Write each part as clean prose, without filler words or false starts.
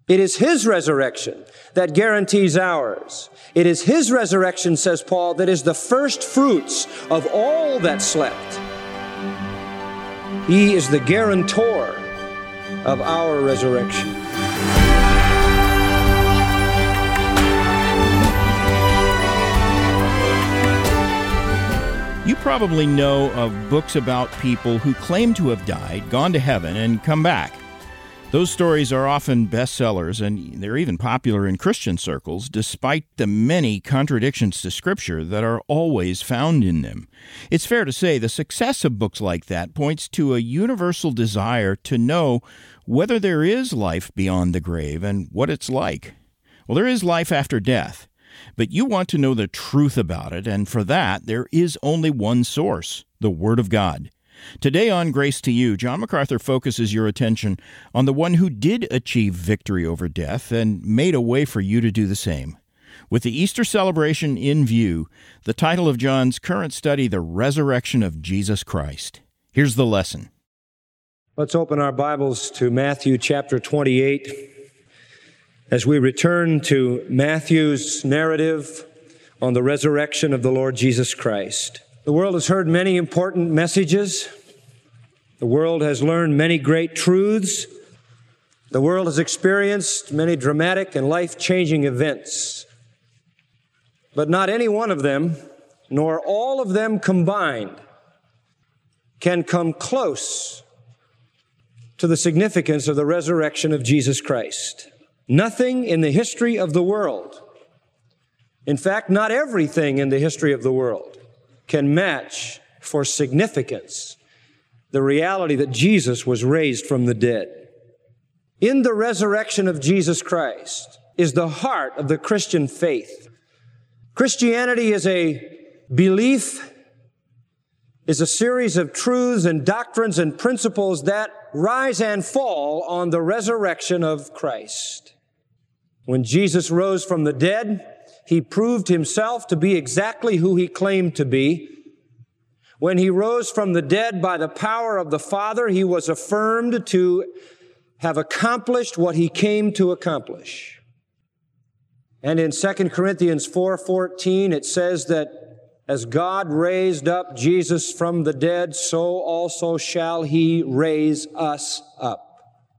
It is His resurrection that guarantees ours. It is His resurrection, says Paul, that is the first fruits of all that slept. He is the guarantor of our resurrection. You probably know of books about people who claim to have died, gone to heaven, and come back. Those stories are often bestsellers, and they're even popular in Christian circles, despite the many contradictions to Scripture that are always found in them. It's fair to say the success of books like that points to a universal desire to know whether there is life beyond the grave and what it's like. Well, there is life after death, but you want to know the truth about it, and for that, there is only one source, the Word of God. Today on Grace to You, John MacArthur focuses your attention on the one who did achieve victory over death and made a way for you to do the same. With the Easter celebration in view, the title of John's current study, The Resurrection of Jesus Christ. Here's the lesson. Let's open our Bibles to Matthew chapter 28. As we return to Matthew's narrative on the resurrection of the Lord Jesus Christ. The world has heard many important messages. The world has learned many great truths. The world has experienced many dramatic and life-changing events. But not any one of them, nor all of them combined, can come close to the significance of the resurrection of Jesus Christ. Nothing in the history of the world, in fact, not everything in the history of the world, can match for significance the reality that Jesus was raised from the dead. In the resurrection of Jesus Christ is the heart of the Christian faith. Christianity is a belief, is a series of truths and doctrines and principles that rise and fall on the resurrection of Christ. When Jesus rose from the dead, He proved Himself to be exactly who He claimed to be. When He rose from the dead by the power of the Father, He was affirmed to have accomplished what He came to accomplish. And in 2 Corinthians 4:14, it says that as God raised up Jesus from the dead, so also shall He raise us up.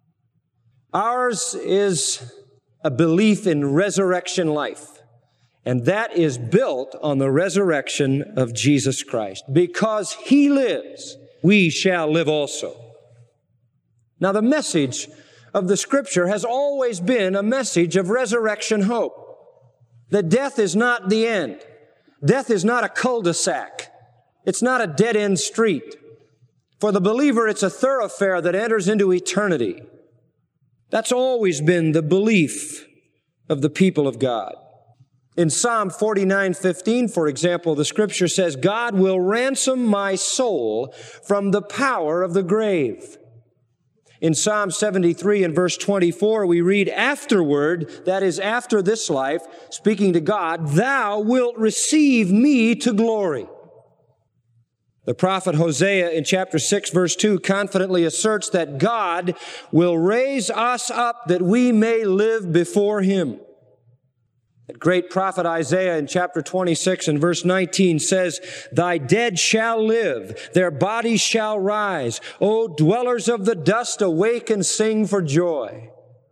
Ours is a belief in resurrection life. And that is built on the resurrection of Jesus Christ. Because He lives, we shall live also. Now, the message of the Scripture has always been a message of resurrection hope. That death is not the end. Death is not a cul-de-sac. It's not a dead-end street. For the believer, it's a thoroughfare that enters into eternity. That's always been the belief of the people of God. In Psalm 49:15, for example, the Scripture says, God will ransom my soul from the power of the grave. In Psalm 73 and verse 24, we read, afterward, that is after this life, speaking to God, thou wilt receive me to glory. The prophet Hosea in chapter 6 verse 2 confidently asserts that God will raise us up that we may live before Him. The great prophet Isaiah in chapter 26 and verse 19 says, thy dead shall live, their bodies shall rise. O dwellers of the dust, awake and sing for joy.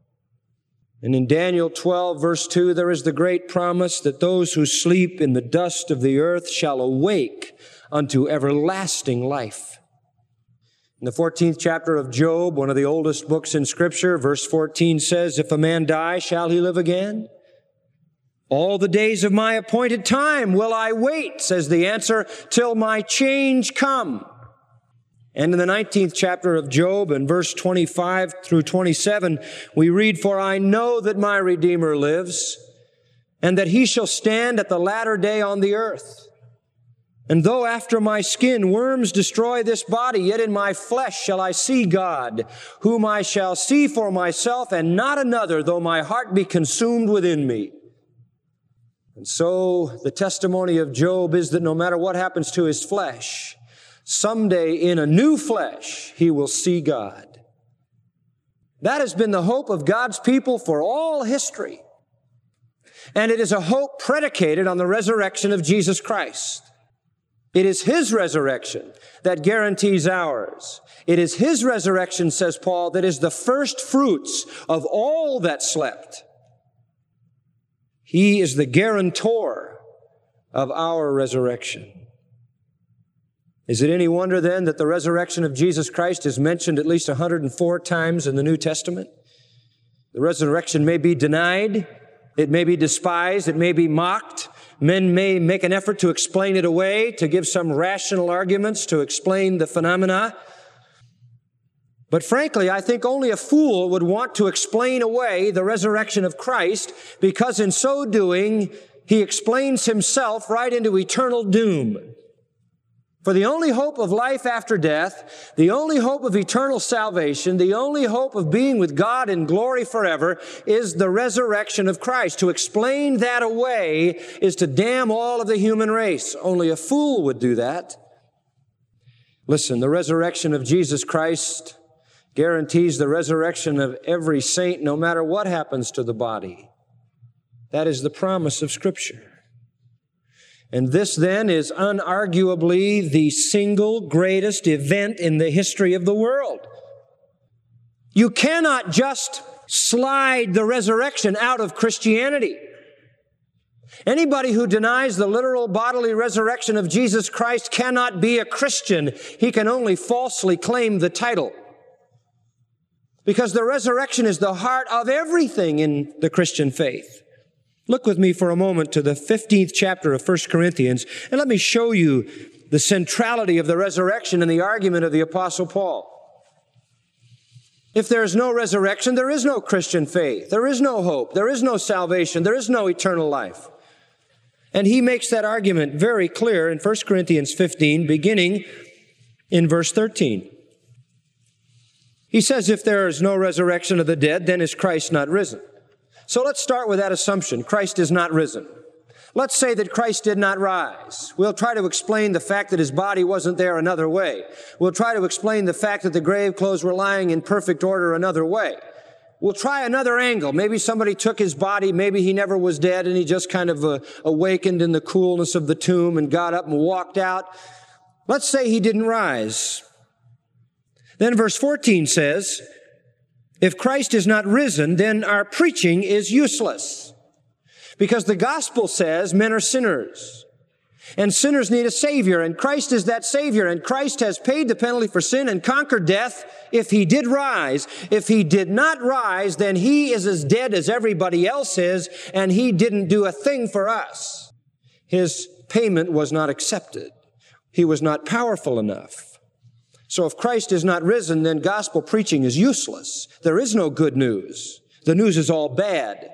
And in Daniel 12 verse 2, there is the great promise that those who sleep in the dust of the earth shall awake unto everlasting life. In the 14th chapter of Job, one of the oldest books in Scripture, verse 14 says, if a man die, shall he live again? All the days of my appointed time will I wait, says the answer, till my change come. And in the 19th chapter of Job, in verse 25 through 27, we read, for I know that my Redeemer lives, and that He shall stand at the latter day on the earth. And though after my skin worms destroy this body, yet in my flesh shall I see God, whom I shall see for myself, and not another, though my heart be consumed within me. And so the testimony of Job is that no matter what happens to his flesh, someday in a new flesh he will see God. That has been the hope of God's people for all history. And it is a hope predicated on the resurrection of Jesus Christ. It is His resurrection that guarantees ours. It is His resurrection, says Paul, that is the first fruits of all that slept. He is the guarantor of our resurrection. Is it any wonder then that the resurrection of Jesus Christ is mentioned at least 104 times in the New Testament? The resurrection may be denied, it may be despised, it may be mocked. Men may make an effort to explain it away, to give some rational arguments to explain the phenomena. But frankly, I think only a fool would want to explain away the resurrection of Christ, because in so doing, he explains himself right into eternal doom. For the only hope of life after death, the only hope of eternal salvation, the only hope of being with God in glory forever is the resurrection of Christ. To explain that away is to damn all of the human race. Only a fool would do that. Listen, the resurrection of Jesus Christ guarantees the resurrection of every saint, no matter what happens to the body. That is the promise of Scripture. And this then is unarguably the single greatest event in the history of the world. You cannot just slide the resurrection out of Christianity. Anybody who denies the literal bodily resurrection of Jesus Christ cannot be a Christian. He can only falsely claim the title. Because the resurrection is the heart of everything in the Christian faith. Look with me for a moment to the 15th chapter of 1 Corinthians, and let me show you the centrality of the resurrection in the argument of the Apostle Paul. If there is no resurrection, there is no Christian faith. There is no hope. There is no salvation. There is no eternal life. And he makes that argument very clear in 1 Corinthians 15, beginning in verse 13. He says, if there is no resurrection of the dead, then is Christ not risen? So let's start with that assumption. Christ is not risen. Let's say that Christ did not rise. We'll try to explain the fact that His body wasn't there another way. We'll try to explain the fact that the grave clothes were lying in perfect order another way. We'll try another angle. Maybe somebody took His body. Maybe He never was dead and He just kind of awakened in the coolness of the tomb and got up and walked out. Let's say He didn't rise. Then verse 14 says, if Christ is not risen, then our preaching is useless. Because the gospel says men are sinners. And sinners need a Savior. And Christ is that Savior. And Christ has paid the penalty for sin and conquered death if He did rise. If He did not rise, then He is as dead as everybody else is. And He didn't do a thing for us. His payment was not accepted. He was not powerful enough. So if Christ is not risen, then gospel preaching is useless. There is no good news. The news is all bad.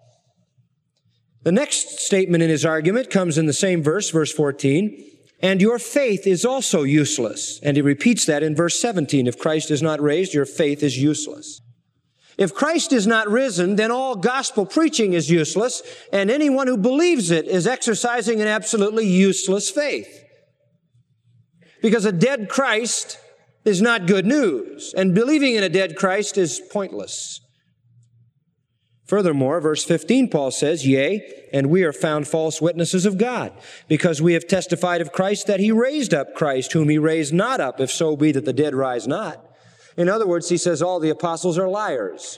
The next statement in his argument comes in the same verse, verse 14. And your faith is also useless. And he repeats that in verse 17. If Christ is not raised, your faith is useless. If Christ is not risen, then all gospel preaching is useless. And anyone who believes it is exercising an absolutely useless faith. Because a dead Christ is not good news, and believing in a dead Christ is pointless. Furthermore, verse 15, Paul says, yea, and we are found false witnesses of God, because we have testified of Christ that He raised up Christ, whom He raised not up, if so be that the dead rise not. In other words, he says all the apostles are liars.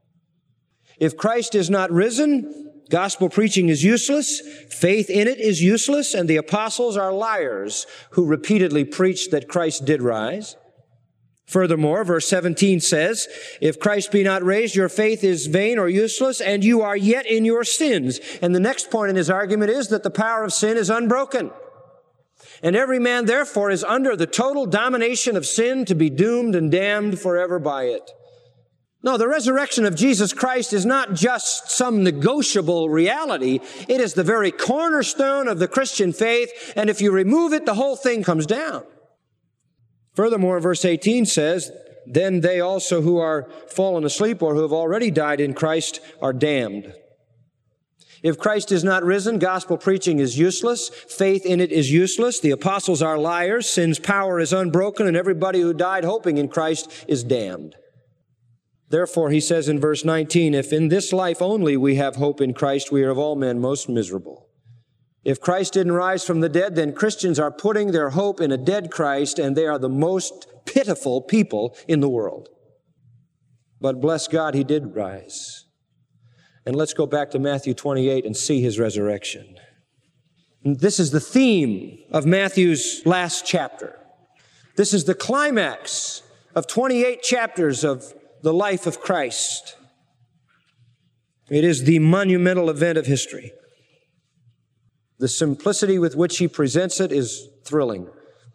If Christ is not risen, gospel preaching is useless, faith in it is useless, and the apostles are liars who repeatedly preached that Christ did rise. Furthermore, verse 17 says, if Christ be not raised, your faith is vain or useless, and you are yet in your sins. And the next point in his argument is that the power of sin is unbroken. And every man, therefore, is under the total domination of sin to be doomed and damned forever by it. No, the resurrection of Jesus Christ is not just some negotiable reality. It is the very cornerstone of the Christian faith, and if you remove it, the whole thing comes down. Furthermore, verse 18 says, then they also who are fallen asleep or who have already died in Christ are damned. If Christ is not risen, gospel preaching is useless. Faith in it is useless. The apostles are liars. Sin's power is unbroken, and everybody who died hoping in Christ is damned. Therefore, he says in verse 19, if in this life only we have hope in Christ, we are of all men most miserable. If Christ didn't rise from the dead, then Christians are putting their hope in a dead Christ, and they are the most pitiful people in the world. But bless God, he did rise. And let's go back to Matthew 28 and see his resurrection. And this is the theme of Matthew's last chapter. This is the climax of 28 chapters of the life of Christ. It is the monumental event of history. The simplicity with which he presents it is thrilling.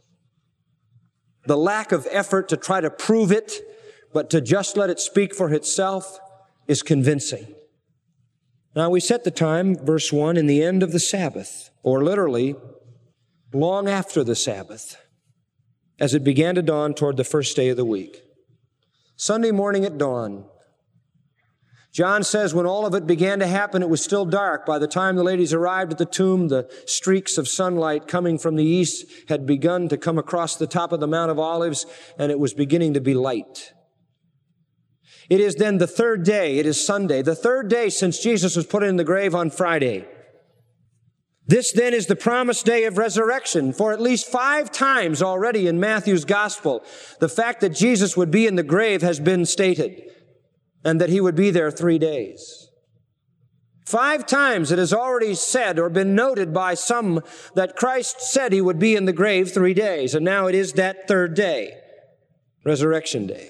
The lack of effort to try to prove it, but to just let it speak for itself, is convincing. Now we set the time, verse 1, in the end of the Sabbath, or literally, long after the Sabbath, as it began to dawn toward the first day of the week. Sunday morning at dawn. John says when all of it began to happen, it was still dark. By the time the ladies arrived at the tomb, the streaks of sunlight coming from the east had begun to come across the top of the Mount of Olives, and it was beginning to be light. It is then the third day. It is Sunday, the third day since Jesus was put in the grave on Friday. This then is the promised day of resurrection. For at least 5 times already in Matthew's gospel, the fact that Jesus would be in the grave has been stated, and that he would be there 3 days. 5 times it has already said or been noted by some that Christ said he would be in the grave 3 days, and now it is that third day, Resurrection Day.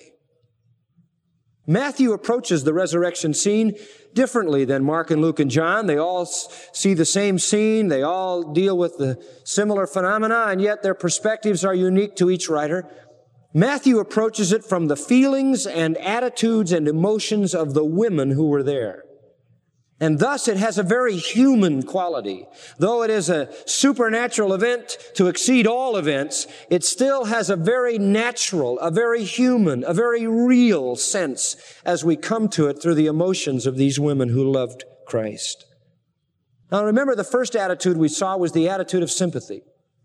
Matthew approaches the resurrection scene differently than Mark and Luke and John. They all see the same scene. They all deal with the similar phenomena, and yet their perspectives are unique to each writer. Matthew approaches it from the feelings and attitudes and emotions of the women who were there. And thus it has a very human quality. Though it is a supernatural event to exceed all events, it still has a very natural, a very human, a very real sense as we come to it through the emotions of these women who loved Christ. Now remember, the first attitude we saw was the attitude of sympathy.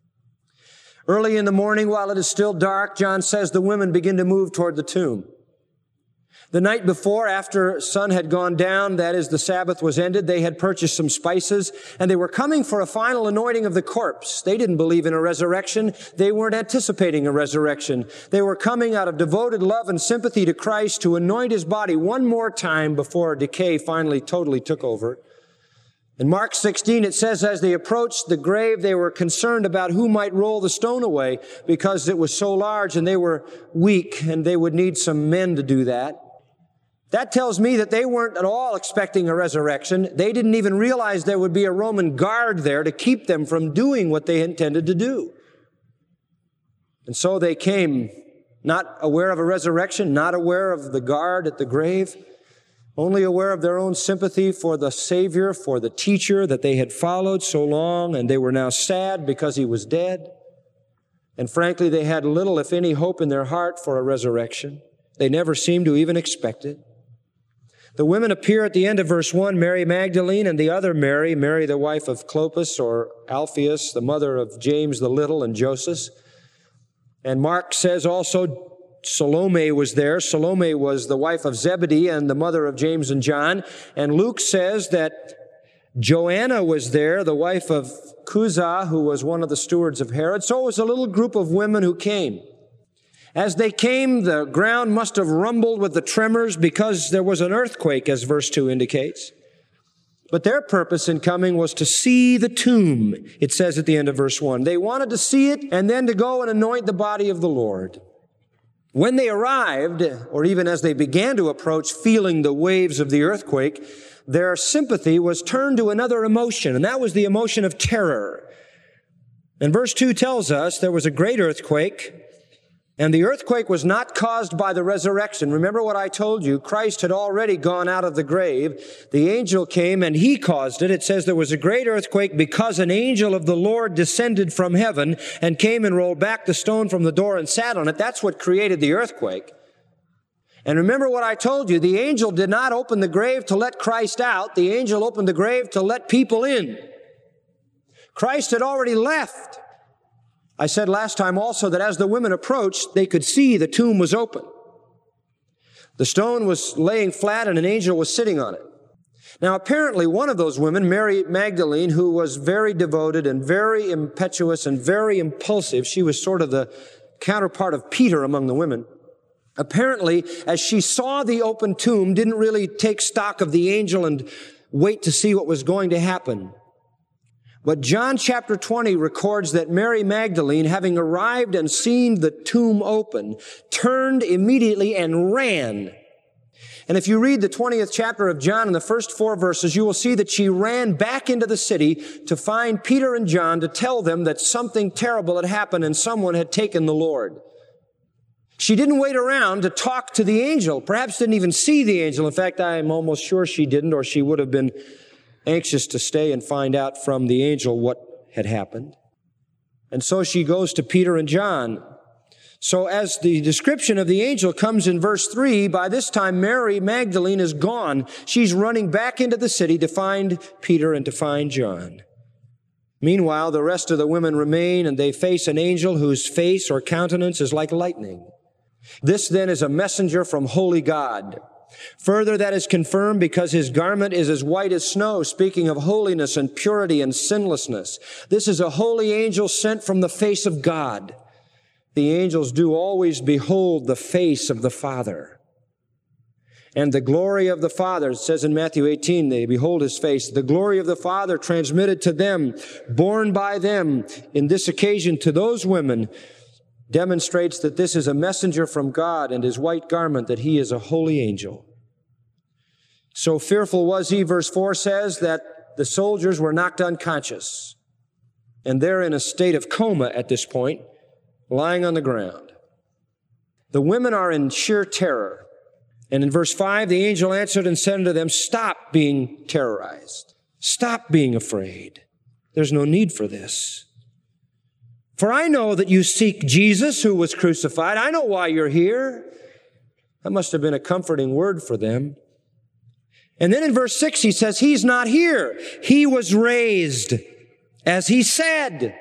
Early in the morning, while it is still dark, John says the women begin to move toward the tomb. The night before, after sun had gone down, that is, the Sabbath was ended, they had purchased some spices, and they were coming for a final anointing of the corpse. They didn't believe in a resurrection. They weren't anticipating a resurrection. They were coming out of devoted love and sympathy to Christ to anoint his body one more time before decay finally totally took over. In Mark 16, it says, as they approached the grave, they were concerned about who might roll the stone away because it was so large and they were weak and they would need some men to do that. That tells me that they weren't at all expecting a resurrection. They didn't even realize there would be a Roman guard there to keep them from doing what they intended to do. And so they came not aware of a resurrection, not aware of the guard at the grave, only aware of their own sympathy for the Savior, for the teacher that they had followed so long, and they were now sad because he was dead. And frankly, they had little, if any, hope in their heart for a resurrection. They never seemed to even expect it. The women appear at the end of verse 1, Mary Magdalene and the other Mary, Mary the wife of Clopas or Alphaeus, the mother of James the Little and Joseph. And Mark says also Salome was there. Salome was the wife of Zebedee and the mother of James and John. And Luke says that Joanna was there, the wife of Chuza, who was one of the stewards of Herod. So it was a little group of women who came. As they came, the ground must have rumbled with the tremors because there was an earthquake, as verse 2 indicates. But their purpose in coming was to see the tomb, it says at the end of verse 1. They wanted to see it and then to go and anoint the body of the Lord. When they arrived, or even as they began to approach, feeling the waves of the earthquake, their sympathy was turned to another emotion, and that was the emotion of terror. And verse 2 tells us there was a great earthquake, and the earthquake was not caused by the resurrection. Remember what I told you. Christ had already gone out of the grave. The angel came and he caused it. It says there was a great earthquake because an angel of the Lord descended from heaven and came and rolled back the stone from the door and sat on it. That's what created the earthquake. And remember what I told you. The angel did not open the grave to let Christ out. The angel opened the grave to let people in. Christ had already left. I said last time also that as the women approached, they could see the tomb was open. The stone was laying flat and an angel was sitting on it. Now, apparently, one of those women, Mary Magdalene, who was very devoted and very impetuous and very impulsive, she was sort of the counterpart of Peter among the women. Apparently, as she saw the open tomb, didn't really take stock of the angel and wait to see what was going to happen. But John chapter 20 records that Mary Magdalene, having arrived and seen the tomb open, turned immediately and ran. And if you read the 20th chapter of John in the first 4 verses, you will see that she ran back into the city to find Peter and John to tell them that something terrible had happened and someone had taken the Lord. She didn't wait around to talk to the angel, perhaps didn't even see the angel. In fact, I'm almost sure she didn't, or she would have been anxious to stay and find out from the angel what had happened. And so she goes to Peter and John. So as the description of the angel comes in verse 3, by this time Mary Magdalene is gone. She's running back into the city to find Peter and to find John. Meanwhile, the rest of the women remain, and they face an angel whose face or countenance is like lightning. This then is a messenger from holy God. Further, that is confirmed because his garment is as white as snow, speaking of holiness and purity and sinlessness. This is a holy angel sent from the face of God. The angels do always behold the face of the Father. And the glory of the Father, it says in Matthew 18, they behold his face. The glory of the Father transmitted to them, borne by them in this occasion to those women, demonstrates that this is a messenger from God, and his white garment, that he is a holy angel. So fearful was he, verse 4 says, that the soldiers were knocked unconscious. And they're in a state of coma at this point, lying on the ground. The women are in sheer terror. And in verse 5, the angel answered and said unto them, stop being terrorized. Stop being afraid. There's no need for this. For I know that you seek Jesus who was crucified. I know why you're here. That must have been a comforting word for them. And then in verse 6, he says, he's not here. He was raised, as he said.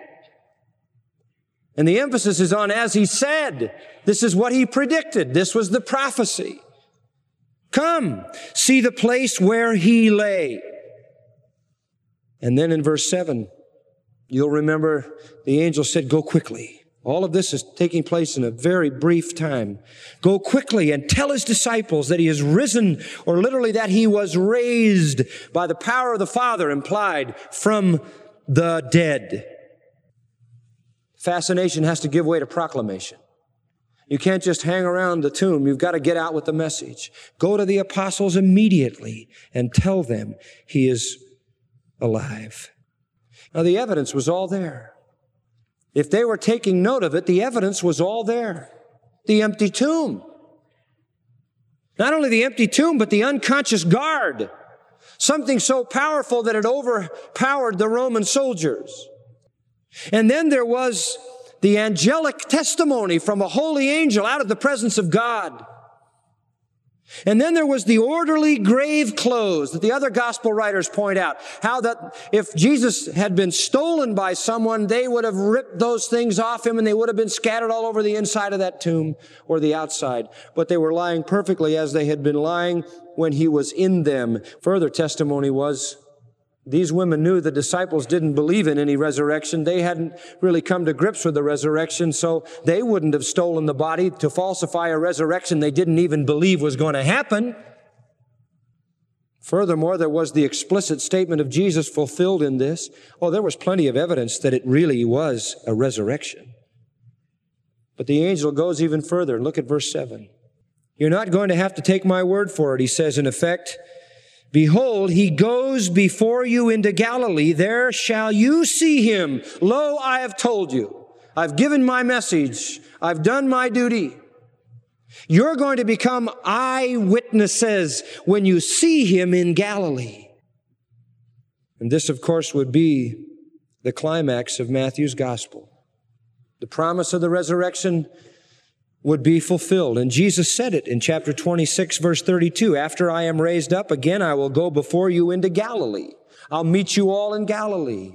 And the emphasis is on as he said. This is what he predicted. This was the prophecy. Come, see the place where he lay. And then in verse 7, you'll remember the angel said, go quickly. All of this is taking place in a very brief time. Go quickly and tell his disciples that he is risen, or literally that he was raised by the power of the Father, implied, from the dead. Fascination has to give way to proclamation. You can't just hang around the tomb. You've got to get out with the message. Go to the apostles immediately and tell them he is alive. Now, the evidence was all there. If they were taking note of it, the evidence was all there. The empty tomb. Not only the empty tomb, but the unconscious guard. Something so powerful that it overpowered the Roman soldiers. And then there was the angelic testimony from a holy angel out of the presence of God. And then there was the orderly grave clothes that the other gospel writers point out. How that if Jesus had been stolen by someone, they would have ripped those things off him and they would have been scattered all over the inside of that tomb or the outside. But they were lying perfectly as they had been lying when he was in them. Further testimony was, these women knew the disciples didn't believe in any resurrection. They hadn't really come to grips with the resurrection, so they wouldn't have stolen the body to falsify a resurrection they didn't even believe was going to happen. Furthermore, there was the explicit statement of Jesus fulfilled in this. Oh, there was plenty of evidence that it really was a resurrection. But the angel goes even further. Look at verse 7. You're not going to have to take my word for it, he says in effect. Behold, he goes before you into Galilee. There shall you see him. Lo, I have told you. I've given my message. I've done my duty. You're going to become eyewitnesses when you see him in Galilee. And this, of course, would be the climax of Matthew's gospel. The promise of the resurrection would be fulfilled. And Jesus said it in chapter 26, verse 32. After I am raised up again, I will go before you into Galilee. I'll meet you all in Galilee.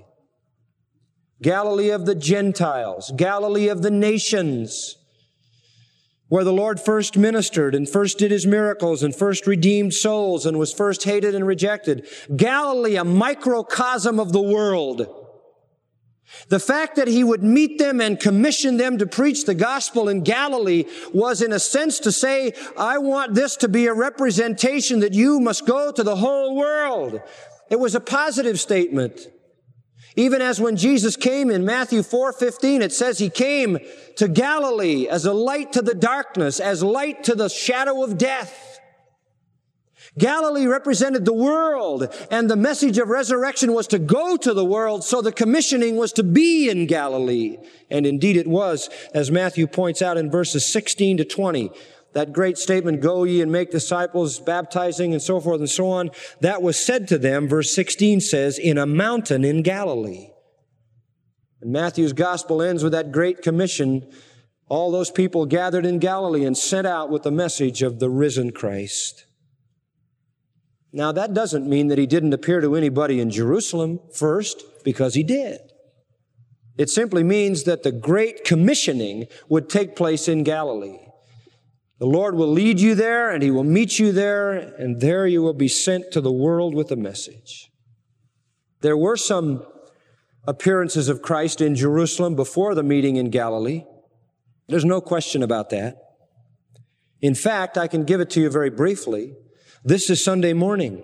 Galilee of the Gentiles, Galilee of the nations. where the Lord first ministered and first did His miracles and first redeemed souls and was first hated and rejected. Galilee, a microcosm of the world. The fact that He would meet them and commission them to preach the gospel in Galilee was in a sense to say, I want this to be a representation that you must go to the whole world. It was a positive statement. Even as when Jesus came in Matthew 4:15, it says He came to Galilee as a light to the darkness, as light to the shadow of death. Galilee represented the world, and the message of resurrection was to go to the world, so the commissioning was to be in Galilee. And indeed it was, as Matthew points out in verses 16 to 20. That great statement, go ye and make disciples, baptizing and so forth and so on, that was said to them, verse 16 says, in a mountain in Galilee. And Matthew's gospel ends with that great commission. All those people gathered in Galilee and sent out with the message of the risen Christ. Now that doesn't mean that He didn't appear to anybody in Jerusalem first, because He did. It simply means that the great commissioning would take place in Galilee. The Lord will lead you there, and He will meet you there, and there you will be sent to the world with a message. There were some appearances of Christ in Jerusalem before the meeting in Galilee. There's no question about that. In fact, I can give it to you very briefly. This is Sunday morning.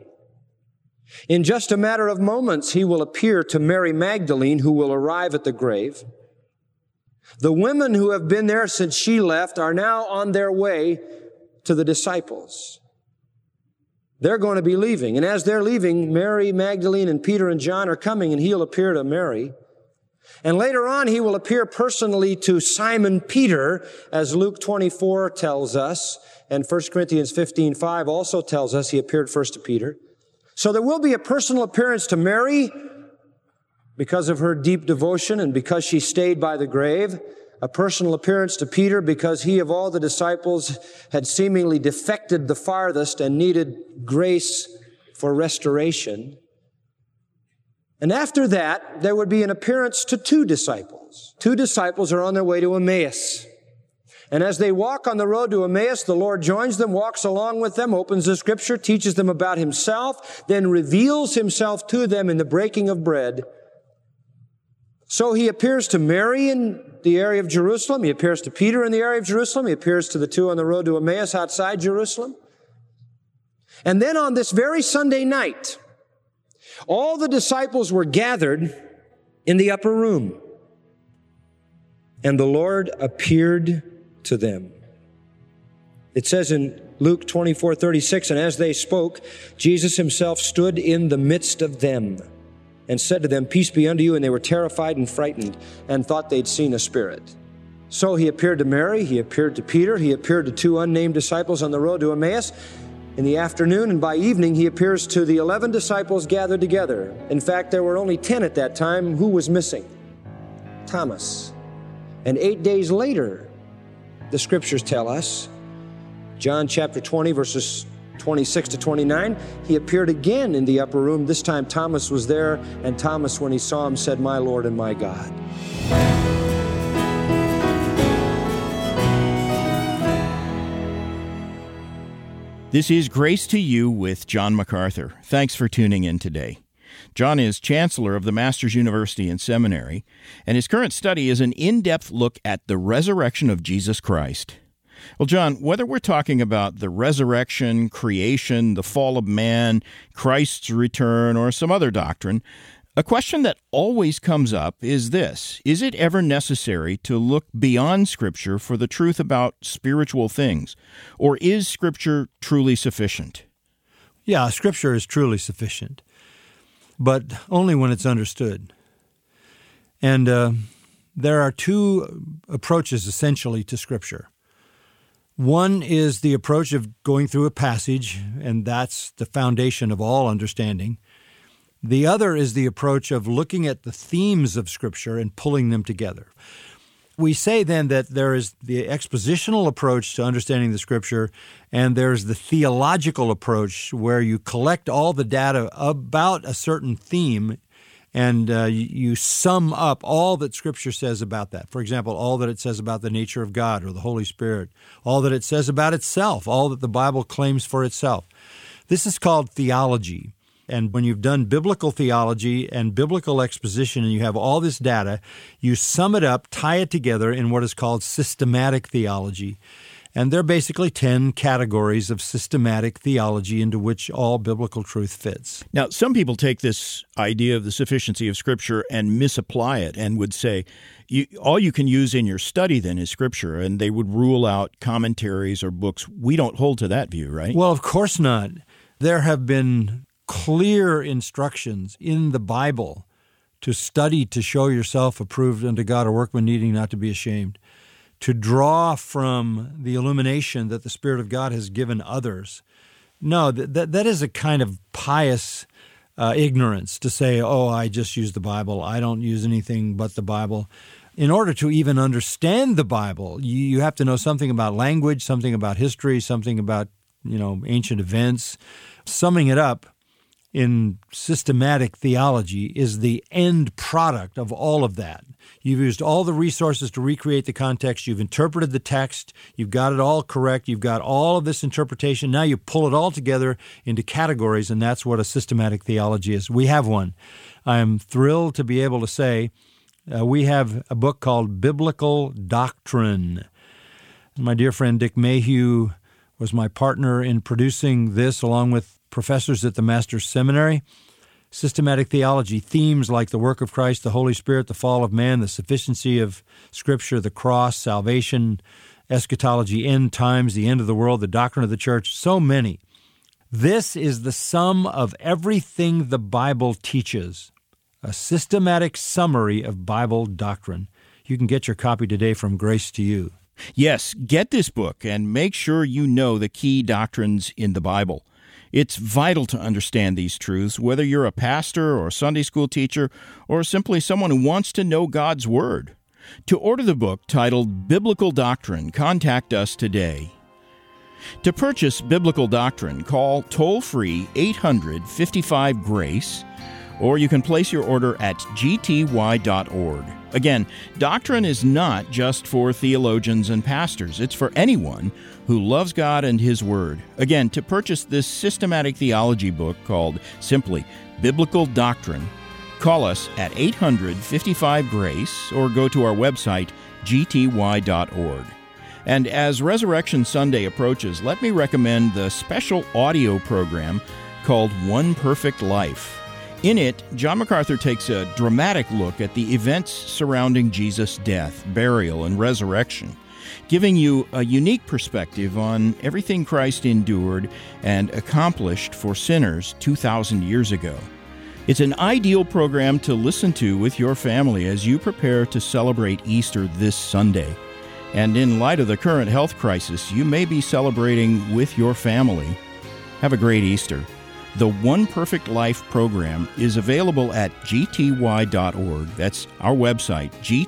In just a matter of moments, He will appear to Mary Magdalene, who will arrive at the grave. The women who have been there since she left are now on their way to the disciples. They're going to be leaving. And as they're leaving, Mary Magdalene and Peter and John are coming, and He'll appear to Mary. And later on, He will appear personally to Simon Peter, as Luke 24 tells us, and 1 Corinthians 15:5 also tells us He appeared first to Peter. So there will be a personal appearance to Mary, because of her deep devotion and because she stayed by the grave, a personal appearance to Peter because he of all the disciples had seemingly defected the farthest and needed grace for restoration. And after that, there would be an appearance to two disciples. Two disciples are on their way to Emmaus. And as they walk on the road to Emmaus, the Lord joins them, walks along with them, opens the Scripture, teaches them about Himself, then reveals Himself to them in the breaking of bread. So He appears to Mary in the area of Jerusalem. He appears to Peter in the area of Jerusalem. He appears to the two on the road to Emmaus outside Jerusalem. And then on this very Sunday night, all the disciples were gathered in the upper room. And the Lord appeared to them. It says in Luke 24:36, and as they spoke, Jesus Himself stood in the midst of them and said to them, peace be unto you. And they were terrified and frightened and thought they'd seen a spirit. So He appeared to Mary, He appeared to Peter, He appeared to two unnamed disciples on the road to Emmaus in the afternoon, and by evening He appears to the 11 disciples gathered together. In fact, there were only 10 at that time. Who was missing? Thomas. And 8 days later, the Scriptures tell us, John chapter 20, verses 26 to 29, He appeared again in the upper room. This time Thomas was there, and Thomas, when he saw Him, said, my Lord and my God. This is Grace to You with John MacArthur. Thanks for tuning in today. John is Chancellor of the Masters University and Seminary, and his current study is an in-depth look at the resurrection of Jesus Christ. Well, John, whether we're talking about the resurrection, creation, the fall of man, Christ's return, or some other doctrine, a question that always comes up is this: is it ever necessary to look beyond Scripture for the truth about spiritual things, or is Scripture truly sufficient? Yeah, Scripture is truly sufficient, but only when it's understood. And there are two approaches essentially to Scripture. One is the approach of going through a passage, and that's the foundation of all understanding. The other is the approach of looking at the themes of Scripture and pulling them together. We say then that there is the expositional approach to understanding the Scripture, and there's the theological approach where you collect all the data about a certain theme and you sum up all that Scripture says about that. For example, all that it says about the nature of God or the Holy Spirit, all that it says about itself, all that the Bible claims for itself. This is called theology. And when you've done biblical theology and biblical exposition and you have all this data, you sum it up, tie it together in what is called systematic theology. And there are basically 10 categories of systematic theology into which all biblical truth fits. Now, some people take this idea of the sufficiency of Scripture and misapply it and would say, all you can use in your study then is Scripture, and they would rule out commentaries or books. We don't hold to that view, right? Well, of course not. There have been clear instructions in the Bible to study to show yourself approved unto God, a workman needing not to be ashamed, to draw from the illumination that the Spirit of God has given others. No, that is a kind of pious ignorance to say, oh, I just use the Bible. I don't use anything but the Bible. In order to even understand the Bible, you have to know something about language, something about history, something about, ancient events. Summing it up in systematic theology is the end product of all of that. You've used all the resources to recreate the context. You've interpreted the text. You've got it all correct. You've got all of this interpretation. Now you pull it all together into categories, and that's what a systematic theology is. We have one. I'm thrilled to be able to say we have a book called Biblical Doctrine. My dear friend Dick Mayhew was my partner in producing this, along with professors at the Master's Seminary. Systematic theology, themes like the work of Christ, the Holy Spirit, the fall of man, the sufficiency of Scripture, the cross, salvation, eschatology, end times, the end of the world, the doctrine of the church, so many. This is the sum of everything the Bible teaches, a systematic summary of Bible doctrine. You can get your copy today from Grace to You. Yes, get this book and make sure you know the key doctrines in the Bible. It's vital to understand these truths, whether you're a pastor or a Sunday school teacher or simply someone who wants to know God's Word. To order the book titled Biblical Doctrine, contact us today. To purchase Biblical Doctrine, call toll-free 800-55-GRACE, or you can place your order at gty.org. Again, doctrine is not just for theologians and pastors. It's for anyone who loves God and His Word. Again, to purchase this systematic theology book called simply Biblical Doctrine, call us at 800-55-GRACE or go to our website, gty.org. And as Resurrection Sunday approaches, let me recommend the special audio program called One Perfect Life. In it, John MacArthur takes a dramatic look at the events surrounding Jesus' death, burial, and resurrection, giving you a unique perspective on everything Christ endured and accomplished for sinners 2,000 years ago. It's an ideal program to listen to with your family as you prepare to celebrate Easter this Sunday. And in light of the current health crisis, you may be celebrating with your family. Have a great Easter. The One Perfect Life program is available at gty.org. That's our website,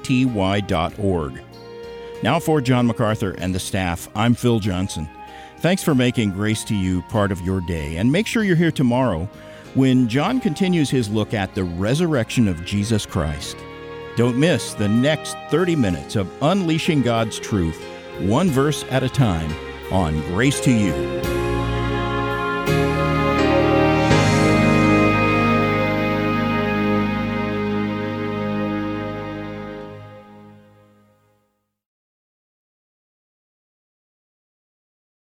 gty.org. Now for John MacArthur and the staff, I'm Phil Johnson. Thanks for making Grace to You part of your day, and make sure you're here tomorrow when John continues his look at the resurrection of Jesus Christ. Don't miss the next 30 minutes of unleashing God's truth, one verse at a time, on Grace to You.